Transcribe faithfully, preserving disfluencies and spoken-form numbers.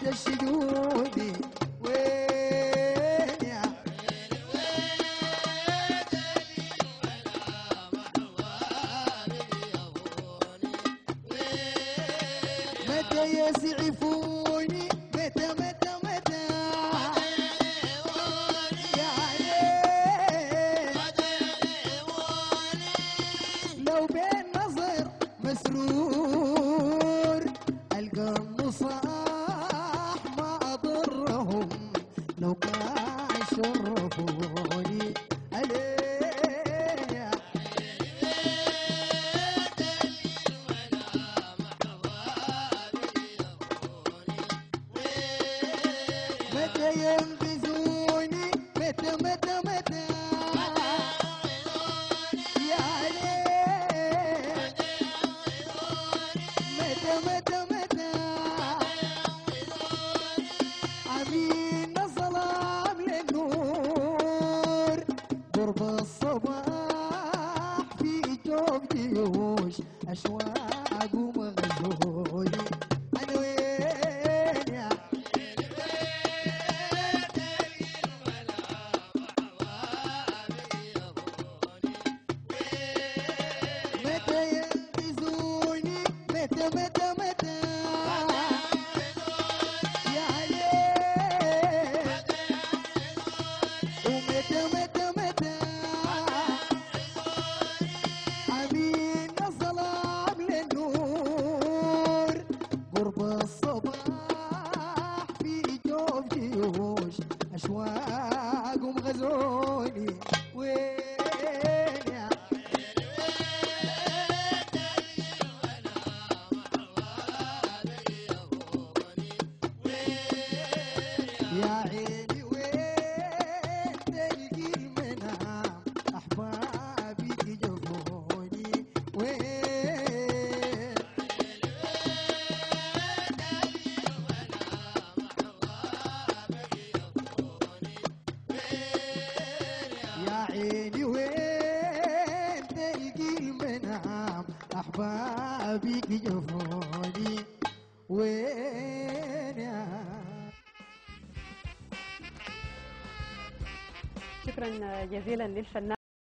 بعد الشجوني وين يا متى يسعفوني متى متى متى يا علي لو بين نظر مسرور ألقى النصاح ما أضرهم لو كان شرفوني عليه متى ينقذوني متى متى متى يا علي متى متى متى عمين ظلام للنور قرب الصباح في جوف جيوش أشواق ومغزولي أنا وين يا متى ينقذوني متى متى متى يا علي ومتى متى متى عمين الظلام للنور قرب الصباح في جوف جيوش أشواق ومغزوني وين يا يا عيني وين تلقي المنام أحبابي جفوني وين يا عيني وين تلقي المنام أحبابي جفوني وين يا شكرا جزيلا للفنان